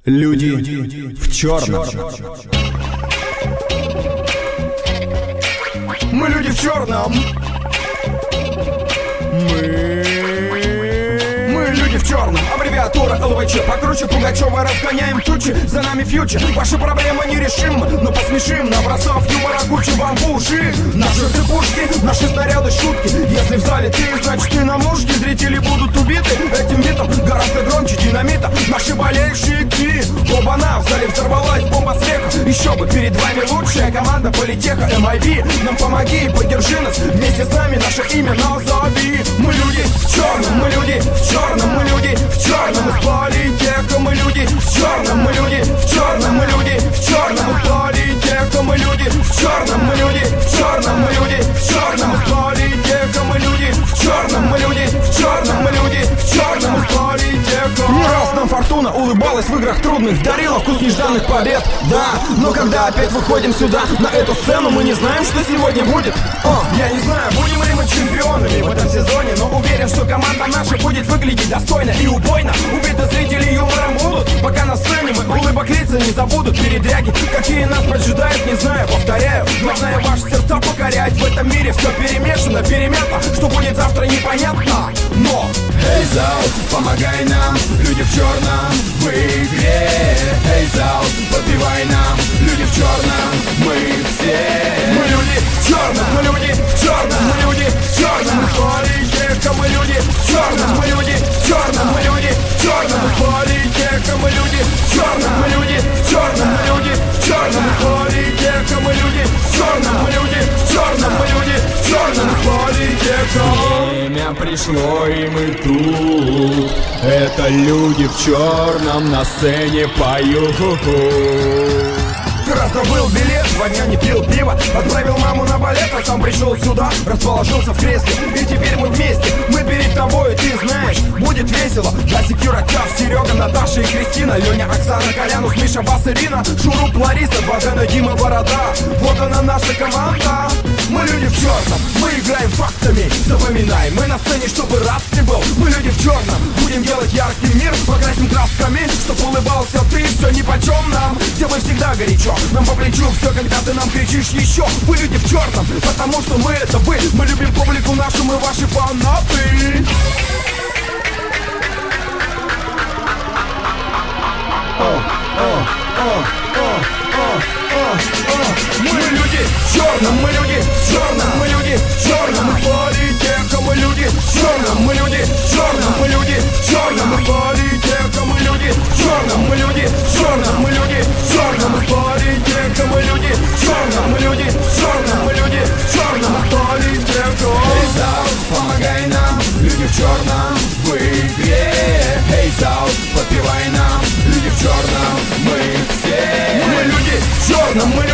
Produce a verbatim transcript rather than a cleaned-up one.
Люди в черном. Мы люди в черном. Мы... Мы люди в черном. Аббревиатура эл вэ че. Покруче Пугачева разгоняем тучи. За нами фьючер. Ваши проблемы не решим, но посмешим. Набросав юмора кучу вам в уши. Наши пушки, наши снаряды шутки. Если в зале ты, значит ты на мушке. Зрители будут убиты этим битом гораздо громче динамита. Наши болельщики. Оба-на, в зале взорвалась бомба смеха. Еще бы, перед вами лучшая команда политеха эм ай би. Нам помоги, поддержи нас. Вместе с нами наше имя назови. Мы люди в черном, мы люди в черном. Мы люди в черном, из политеха. Мы люди в черном, мы люди в черном. Мы люди в черном, из политеха. Мы люди в черном, мы люди в черном. Мы люди в черном, из политеха. Мы люди в черном, мы люди в черном. Мы люди в черном, из политеха. Не раз нам фортуна улыбалась в играх трудных, дарила вкус нежданных побед, да. Но когда опять выходим сюда, на эту сцену, мы не знаем, что сегодня будет. О, я не знаю, будем ли мы чемпионами в этом сезоне, но уверен, что команда наша будет выглядеть достойно и убойно. Убиты зрители юмором будут, пока на сцене мы улыбок лица не забудут. Передряги, какие нас поджидают, не знаю, повторяю. Главное ваши сердца покорять. В этом мире все перемешано, перемято. Что будет завтра, непонятно. Но эй, зал, помогай нам, люди в черном, в игре. Эй, зал, подпевай нам, люди в черном, мы все. Мы люди в черном, мы люди в черном, мы люди в черном. Мы политеха, мы люди в черном, мы люди в черном, мы люди в черном. Мы политеха, мы люди в черном, мы люди в черном, мы люди в черном. Мы политеха, мы люди в черном, мы люди в черном, мы люди в черном. Мы политеха. Время пришло, и мы тут. Это люди в черном на сцене поют. Раздобыл билет, два дня не пил пиво. Отправил маму на балет, а сам пришел сюда. Расположился в кресле, и теперь мы вместе. Мы перед тобой, ты знаешь, будет весело. Дасик, Юра, Тяв, Серега, Наташа и Кристина, Леня, Оксана, Колянус, Миша, Бас, Ирина, Шуруп, Лариса, Богдана, Дима, Борода. Вот она наша команда. Мы люди в черном, мы играем фактами. Запоминай, мы на сцене, чтобы рад ты был. Мы люди в черном, будем делать яркий мир. Покрасим красками, чтоб улыбался ты. Все нипочем нам, делай всегда горячо. Нам по плечу все, когда ты нам кричишь еще. Вы люди в черном, потому что мы это вы. Мы любим публику нашу, мы ваши фанаты. Мы люди в черном, мы люди в черном, мы люди в черном. Мы политеха, мы люди в черном, мы люди в черном, мы люди в черном. Мы политеха, мы люди в черном, мы люди в черном, мы люди в черном. Мы политеха, мы люди в черном, мы люди в черном, мы люди в черном. Мы политеха. Эй, зал, помогай нам, люди в черном, в игре. Эй, зал, подпевай нам, люди в черном, мы все. Мы люди в черном, мы